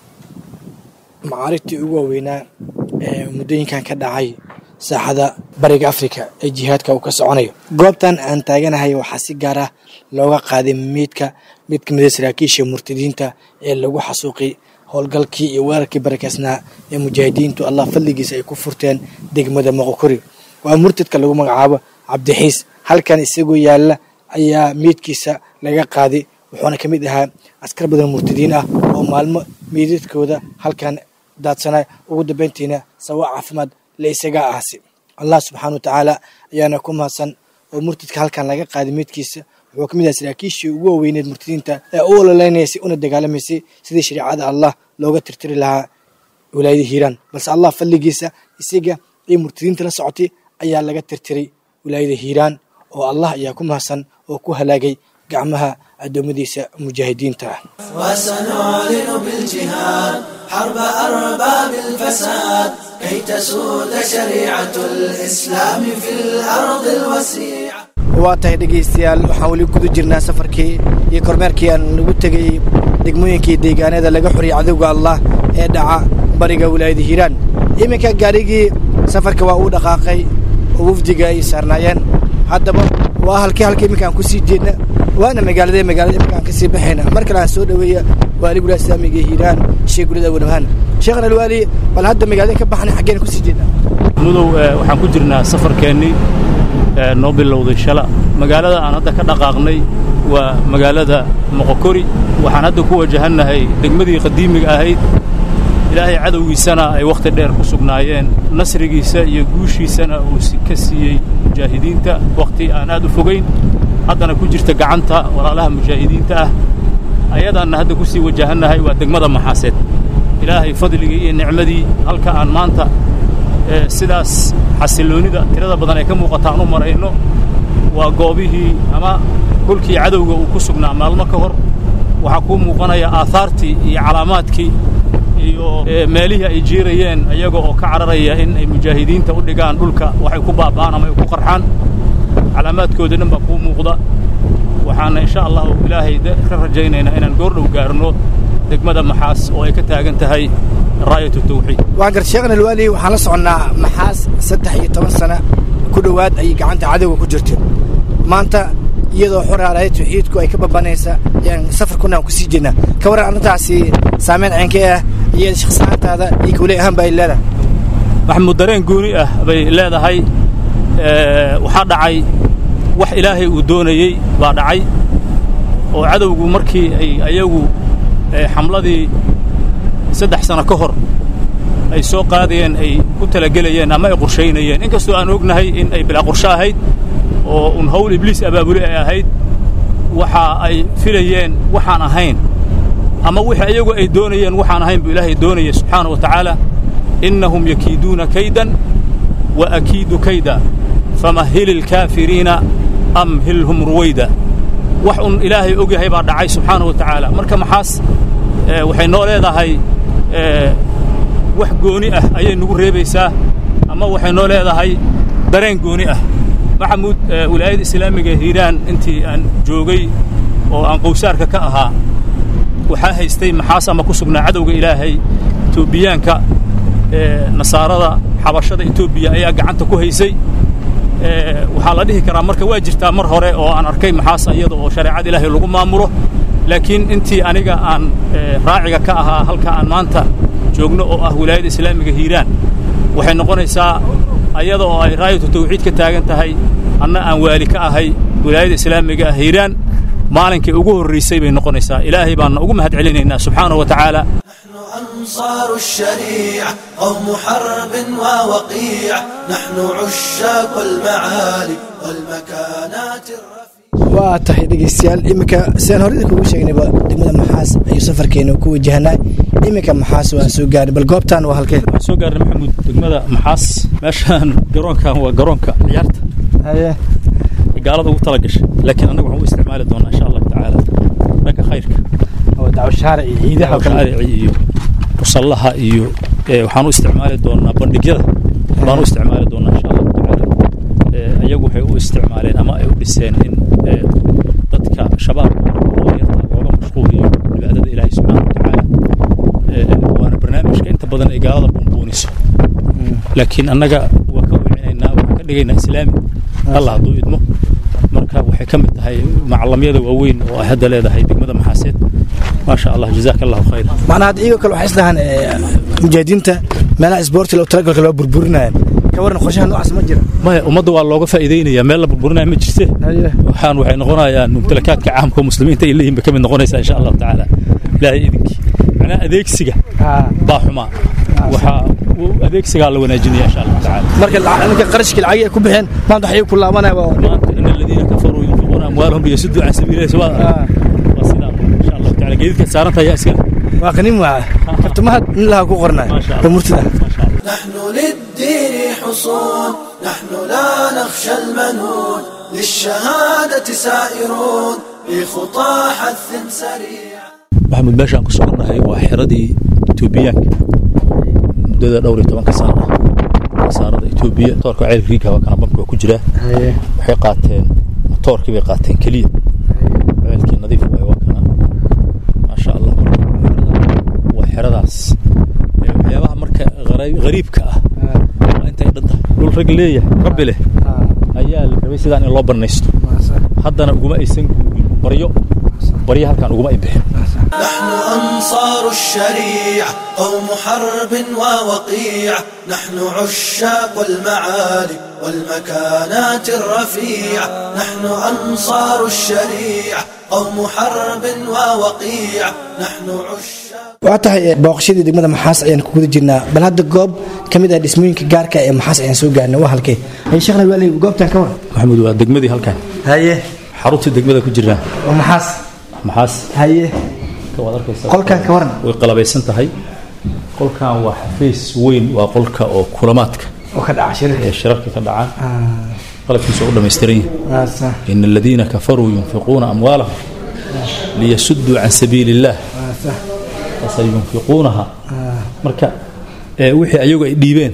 macaarigtii ugu waaweynaa ee muddooyinkan ka dhacay saaxada bariga Afrika ee jihaadka uu ka soconayo. goobtan aan taaganahay waxaa si gaar ah looga qaaday meydka mid ka mid ah saraakiisha murtadiinta ee lagu xasuuqay howlgalkii iyo weerarkii barakaysnaa ee mujaahidiintu Allah fadligiisa ay ku furteen degmada Moqokuri. waa murtadka lagu magacaabo Cabdixiis. halkan isagoo yaala ayaa meydkiisa laga qaaday, wuxuuna ka mid ahaa askar badan murtadiin ah oo maalmo meydadkooda halkan daadsanay. ugu dambeyntiina sawa caafimaad la isaga aasi. Allah subhanahu wa ta'ala ayaana ku mahadsan oo murtadka halkan laga qaaday meydkiisa. wuxuu ka mid ahaa saraakiishii ugu weyneed murtadiinta ee u ololeynaysay una dagaalamaysay sidii shariicada Allah looga tirtiri lahaa wilaayada Hiiraan, balse Allah fadligiisa isaga iyo murtadiinta la socotay ayaa laga tirtiray wilaayada Hiiraan oo Allah ayaa ku mahadsan oo ku halaagay gacmaha adoomadiisa mujaahidiinta. وسنعلن بالجهاد حرب أرباب الفساد كي تسود شريعة الإسلام في الأرض الوسيعة. waa tahay dhegeystayaal waxaan weli guda jirnaa safarkii iyo kormeerkii aan lagu tegay degmooyinkii deegaanada laga xuriyay cadowga Allah ee dhaca bariga wilaayada Hiiraan. iminka gaarigii safarka waa uu dhaqaaqay oo wafdiga ay saarnaayeen. haddaba waa halkii halkii iminka aan ku sii jeedna waana magaalada magaalada iminka aan ka sii baxayna. mar kale aan soo dhaweeyo waali wilaayada Islaamiga Hiiraan Sheekh Gulad Awalhan. Sheekhna alwaali bal hadda magaalada ka baxnay xaggeen ku sii jeedna? mudow waxaan ku jirnaa safarkeennii noo bilowday shala. magaalada aan hadda ka dhaqaaqnay waa magaalada Moqokuri. waxaan hadda ku wajahannahay degmadii qadiimiga ahayd. ilaahay cadowgiisana ay waqti dheer ku sugnaayeen, nasrigiisa iyo guushiisana uu ka siiyey mujaahidiinta waqti aan aad u fogeyn, haddana ku jirta gacanta walaalaha mujaahidiinta ah. ayadaanna hadda ku sii wajahannahay waa degmada Maxaaseed. ilaahay fadligii iyo nicmadii halka aan maanta sidaas xasiloonida tirada badan ay ka muuqataan u marayno waa goobihii ama dhulkii cadowga uu ku sugnaa maalmo ka hor. waxaa kuu muuqanaya aahaartii iyo calaamaadkii iyo meelihii ay jiirayeen ayaga oo ka cararaya in ay mujaahidiinta u dhigaan dhulka waxay ku baaba'aan ama ay ku qarxaan. calaamaadkoodii dhan baa kuu muuqda. waxaana insha allahu ilaahay ka rajaynaynaa inaan goordhow gaarno degmada Maxaas oo ay ka taagan tahay raayatu tawxiid. waa gar Sheekhna alwaali waxaan la soconnaa Maxaas saddex iyo toban sano ku dhowaad ay gacanta cadowga ku jirtay. maanta iyadoo xoraaray tawxiidku ay ka babanaysa yaan safarkuna ku sii jeednaa. ka waran arrintaasi saameyn ceenkee ah iyo shakhsiyaadada iyo kulay ahaan bay leedahay? maxamuud dareen gooni ah bay leedahay. waxaa dhacay wax ilaahay uu doonayey baa dhacay oo cadowgu markii ay ayagu xamladii saddex sano ka hor ay soo qaadayeen ay ku talagelayeen ama ay qorshaynayeen, inkastoo aan ognahay in ay bilaa qorsho ahayd oo un hawl ibliis abaabuli ay ahayd. waxa ay filayeen waxaan ahayn ama wixii ayagu ay doonayeen waxaan ahayn buu ilaahay doonayay subxaanahu wa tacaala. innahum yakiiduuna kaydan wa akiidu kayda famahhil ilkaafiriina amhilhum ruwayda. wax un ilaahay og yahay baa dhacay subxaanahu wa tacaala. marka Maxaas waxay noo leedahay wax gooni ah ayay nagu reebaysaa ama waxay noo leedahay dareen gooni ah. maxamuud wilaayada islaamiga Hiiraan intii aan joogay oo aan qowsaarka ka ahaa waxaa haystay Maxaas ama ku sugnaa cadowga ilaahay Itoobiyaanka. nasaarada xabashada Itoobiya ayaa gacanta ku haysay. waxaa la dhihi karaa marka waa jirtaa mar hore oo aan arkay Maxaas iyada oo shareecada ilaahay lagu maamulo, laakiin intii aniga aan raaciga ka ahaa halka aan maanta joogno oo ah wilaayada islaamiga Hiiraan waxay noqonaysaa ayada oo ay raayatu tawxiid ka taagan tahay anna aan waali ka ahay wilaayada islaamiga Hiiraan maalinkii ugu horeysay bay noqonaysaa. ilaahay baan ugu mahad celinaynaa subxaanahu wa tacaala. أنصار الشريعة قوم حرب ووقيع نحن عشاق المعالي والمكانات الرفيعة. waa tahay dhegeystayaal iminka saan horida kugu sheegnayba degmada Maxaas ayuu safarkeena ku wajahanaa. iminka Maxaas waan soo gaaray, bal goobtan waa halkee? waxaan soo gaarnay maxamuud degmada Maxaas. meeshaan garoonkan waa garoonka ciyaarta haye gaalada ugu tala gashay, laakiin anagu waxaan u isticmaali doonaa insha Allah tacaala dhanka khayrka oo dacwo shaarici ciidaha kale iyo musallaha iyo waxaan u isticmaali doonaa bandhigyada baan u isticmaali doonaa insha Allah tacaala ayagu waxay u isticmaaleen ama ay u dhiseen in dadka shabaabka looga mashquuliyo cibaadada Ilaahay subhanahu wa ta'ala waana barnaamijka inta badan ay gaalada buunbuuniso laakiin annaga waa ka wicinaynaa waa ka dhigaynaa islaami Allah hadduu idmo marka waxay ka mid tahay macalamyada waaweyn oo ay hadda leedahay degmada Maxaaseed ما شاء الله جزاك الله خير معنا هاد ايغو كلو حيسدهان مجاهدينتا meelaha isboorti loo talagalka loo burburinaa ka waran qorshaha noocaas ma jira ma umada waa looga faa'iideynaya meel la burburinaa ma jirto waxaan waxay noqonayaan mumtalakaadka caamka muslimiinta ay leeyihiin kamid noqonaysa insha Allah taala ilaahay idinki ana adeegsiga baa xuma waxa adeegsiga la wanaajinaya insha Allah taala marka anka qarashka lacag ay ku bixeen maanta waxay ku laabanayaan maanta in alladina kafaru yunfiquna amwaalahum liyasuddu an sabilillahi subhanahu تعالى جيدك سارنت يا اسكا واقنين معه كرتمها لها كو قرنا ومرتده نحن للدين حصون نحن لا نخشى المنون للشهادة سائرون بخطى حث سريع محمد باشا aan ku sugnahay waa xiradii Itoobiyaanka mudada dhowr iyo toban sano saarada Itoobiya toorka ceelkiga waa kana bamka ku jira waxay qaateen toorkii bay qaateen kaliya ceelkii nadiif way waa kana ma sha Allah waa xiradaas waxyaabaha marka qariibka ah intay dhantahay dhul rag leeyahay rabbi leh ayaa la rabay sidaan in loo banaysto haddana uguma aysan baryo baryo halkan uguma ay bixin نحن أنصار الشريعة قوم حرب ووقيع نحن عشاق المعالي والمكانات الرفيعة نحن أنصار الشريعة قوم حرب ووقيع نحن عشاق وعطها بوقشدي دغمدا maxaas ayaan ku guda jirnaa bal hadda goob kamid ah dhismooyinka gaarka ee maxaas ayaan soo gaarnay waa halkee ay sheekhnay wali goobtan ka war maxamed waa degmadii halkan haye xarunta degmada ku jirnaa waa maxaas maxaas haye qolkan ka waran way qalabaysan tahay qolkan waa xafiis weyn waa qolka oo kulamaadka oo ka dhaca shirka ee shirarka ka dhacaan qalabkiisa u dhameystiran yahay in alladina kafaru yunfiquna amwaalahum liyasuddu an sabilillah sayunfiqunaha marka ee wixii ayagu ay dhiibeen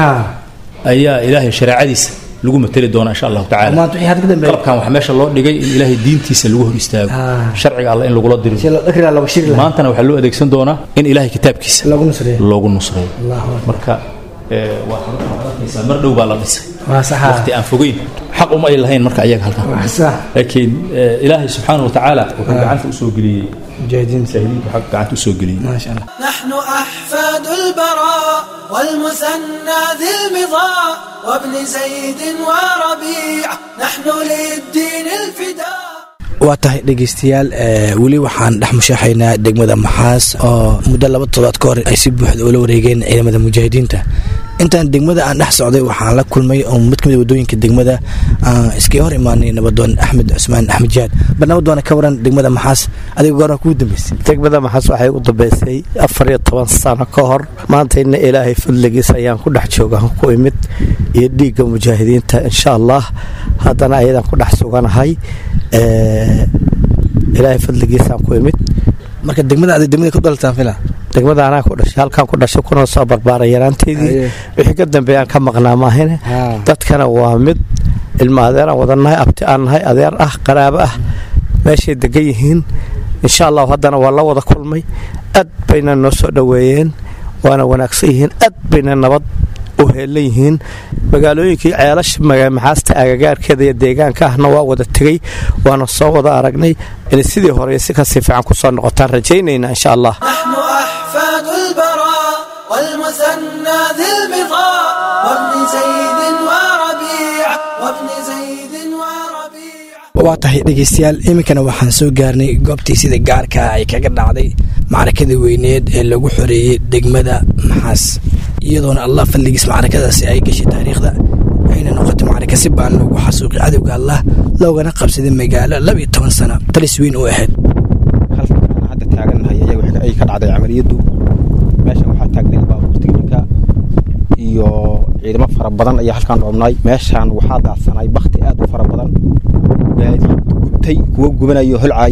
ayaa ilaahay shariicadiisa lagu matali doona insha Allah taala maanta wixii hadda dambe qalabkan wax meesha loo dhigay in ilaahay diintiisa lagu hor istaago sharciga Allah in lagu la diro shirka lagu shiri maantana waxa loo adeegsan doonaa in ilaahay kitaabkiisa lagu nusreeyo lagu nusreeyo marka ee waa xarunta mar dhow baa la dhisay waa sax waqti aan fogeyn xaq uma ay lahayn marka ayaga halkan waa sax laakiin ilaahay subhanahu wa ta'ala wuxuu gacanta u soo galiyay مجاهدين سهلين حق قاعد وسوقلي ما شاء الله نحن أحفاد البراء والمثنى ذي المضاء وابن زيد وربيع نحن للدين الفداء waa tahay dhegeystayaal weli waxaan dhex mushaaxaynaa degmada maxaas oo muddo laba toddobaad ka hor ay si buuxda ula wareegeen ciidamada mujaahidiinta intaan degmada aan dhex socday waxaan la kulmay oo mid kamid wadooyinka degmada aan iska hor imaanay nabadoon Axmed Cusmaan Axmed Jaad barnaamijdoona ka waran degmada maxaas adiga goorma ku dambeysay degmada maxaas waxay u dambeysay afar iyo toban sano ka hor maanta in ilaahay fadligiisa ayaan ku dhex joogaa ku imid iyo dhiigga mujaahidiinta insha Allah haddana ayadan ku dhex suganahay ee ilaahay fadligiisa ku imid marka degmada aad degmada ku daltaan fila degmada ana ku dhashay halkan ku dhashay kuna soo barbaaray yaraanteedii wixii ka dambeeyaan ka maqnaa maahine dadkana waa mid ilma adeer aan wadanahay abti aan nahay adeer ah qaraabo ah meeshay degan yihiin insha Allah haddana waa la wada kulmay aad bayna noo soo dhaweeyeen waana wanaagsan yihiin aad bayna nabad u helayeen magaalooyinkii ceelasha maxaasta agagaarkeeda iyo deegaanka ahna waa wada tagay waana soo wada aragnay in sidii hore si ka si fiican ku soo noqotaan rajaynayna insha Allah نحن أحفاد البراء والمثنى ذي المضاء وابن زيد وربيع وابن زيد وربيع waa tahay dhegeystayaal iminkana waxaan soo gaarnay goobtii sida gaarka ay kaga dhacday macrakadii weyneed ee lagu xoreeyay degmada maxaas iyadoona Allah fadligiis macrakadaasi ay gashay taariikhda ayna noqotay macraka si baan lagu xasuuqay cadawga Allah loogana qabsaday magaalo laba iyo toban sano talis weyn oo ahayd halkan hadda taaganahay ayaga waxa ay ka dhacday amaliyadu meeshan waxa taagnay baabuurtiinka iyo ciidamo fara badan ayaa halkan dhoobnay meeshan waxa daadsanay baqti aad u fara badan gaadiid gubtay kuwa gubanayo holcaaya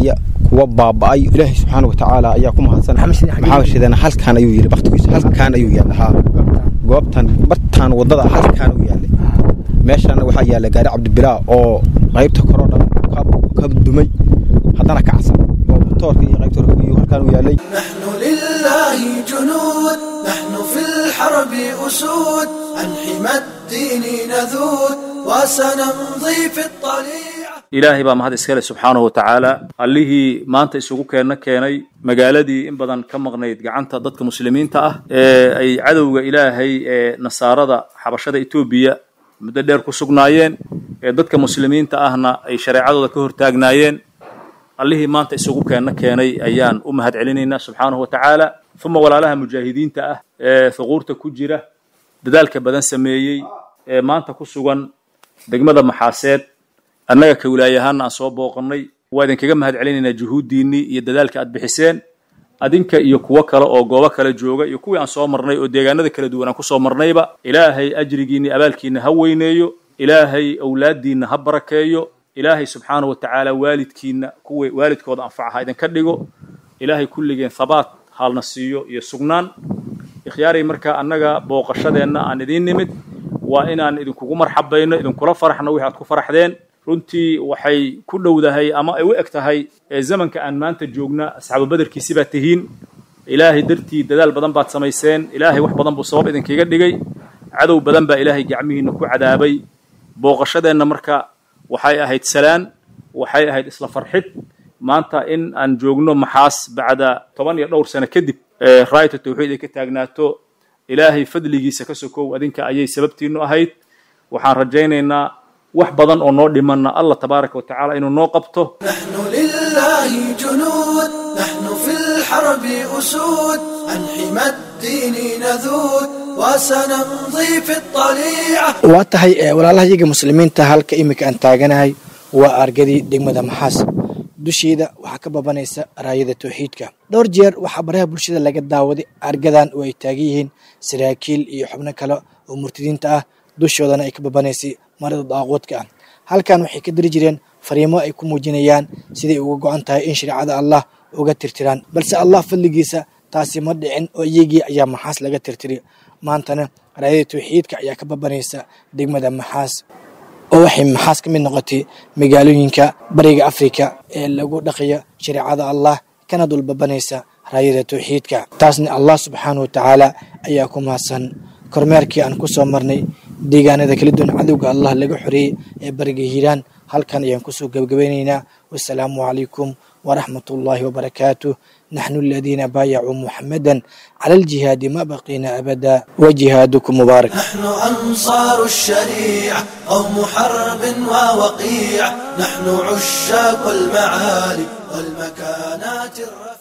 kuwa baaba'ay ilaahay subxaanahu wa tacaala ayaa ku mahadsan maxaa shidana halkaan ayuu yiri waqtigiisa halkaan ayuu yaalahaa goobtan bartaan wadada halkaan ayuu yaalay meeshana waxaa yaala gaari cabdibilaa oo qaybta koro dhan ka dumay haddana kacsan oo motorka iyo qaybta hore iyo halkaan uu yaalay nahnu lillahi junud nahnu fil harbi usud an himad dini nadhud wa sanamdi fi at-tali'a ilaahay baa mahad iskale subxaanahu wa tacaala allihii maanta isugu keenna keenay magaaladii in badan ka maqnayd gacanta dadka muslimiinta ah ee ay cadowga ilaahay ee nasaarada xabashada Itoobiya muddo dheer ku sugnaayeen ee dadka muslimiinta ahna ay shareecadooda ka hortaagnaayeen allihii maanta isugu keenna keenay ayaan u mahad celinaynaa subxaanahu wa tacaala thumma walaalaha mujaahidiinta ah ee fuquurta ku jira dadaalka badan sameeyey ee maanta ku sugan degmada Maxaaseed annaga ka wilaayahan aan soo booqannay waa idinkaga mahad celinaynaa juhuudiinii iyo dadaalka aad bixiseen adinka iyo kuwa kale oo goobo kale jooga iyo kuwii aan soo marnay oo deegaanada kala duwan aan ku soo marnayba ilaahay ajrigiinii abaalkiina ha weyneeyo ilaahay awlaadiina ha barakeeyo ilaahay subxaanahu wa tacaala waalidkiina kuwa waalidkooda anfacaha idinka dhigo ilaahay kulligeen thabaat haalna siiyo iyo sugnaan ikhyaaray markaa annaga booqashadeenna aan idiin nimid waa inaan idinkugu marxabayno idinkula faraxno wixii aad ku faraxdeen runtii waxay ku dhowdahay ama ay u eg tahay zamanka aan maanta joogna asxaabu badarkiisi baa tihiin ilaahay dartii dadaal badan baad samayseen ilaahay wax badan buu sabab idinkaga dhigay cadow badan baa ilaahay gacmihiina ku cadaabay booqashadeenna marka waxay ahayd salaan waxay ahayd isla farxid maanta in aan joogno Maxaas bacda toban iyo dhowr sano kadib raayta tawxiid ay ka taagnaato ilaahay fadligiisa ka sokow adinka ayay sababtiinu ahayd waxaan rajaynaynaa wax badan oo noo dhimanna Allah tabaaraka wa tacaala inuu noo qabto nahnu lillahi junud nahnu fil harbi usud an himad dini nadhud wa sanamdi fi at-tali'a waa tahay walaalaha iyaga muslimiinta halka imika aan taaganahay waa argadii degmada Maxaas dusheeda waxaa ka babanaysa raayada tawxiidka dhowr jeer waxaa baraha bulshada laga daawaday argadan oo ay taagan yihiin saraakiil iyo xubno kale oo murtadiinta ah dushoodana ay ka babanaysay marada daaqoodka ah halkan waxay ka diri jireen fariimo ay ku muujinayaan sidii uga go'an tahay in shariicada Allah uga tirtiraan balse Allah fadligiisa taasi ma dhicin oo iyagii ayaa Maxaas laga tirtiray maantana raayada tawxiidka ayaa ka babanaysa degmada Maxaas oo waxay Maxaas ka mid noqotay magaalooyinka bariga Afrika ee lagu dhaqayo shariicada Allah kana dul babanaysa raayada tawxiidka taasna Allah subhanahu wa ta'ala ayaa ku mahadsan kormeerkii aan ku soo marnay deegaanada kala duwan cadowga Allah laga xoreeyay ee bariga Hiiraan halkan ayaan ku soo gabagabaynaynaa wassalaamu alaykum wa rahmatullahi wa barakatuh nahnu alladhina bay'u muhammadan ala al-jihad ma baqina abada wa jihadukum mubarak nahnu ansaru ash-shari'a qawm harb wa waqi' nahnu 'ushaq al-ma'ali wal makanat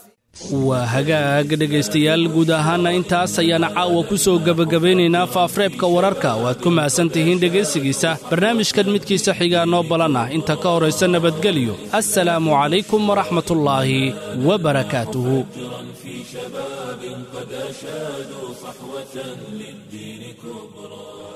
waa hagaag dhegaystayaal guud ahaana intaas ayaana caawa ku soo gabagabaynaynaa faafareebka wararka waad ku mahadsan tihiin dhegaysigiisa barnaamijkan midkiisa xigaa noo balan ah inta ka horaysa nabadgelyo assalaamu calaykum waraxmatullaahi wa barakaatuhu قد أشادوا صحوة للدين كبرى.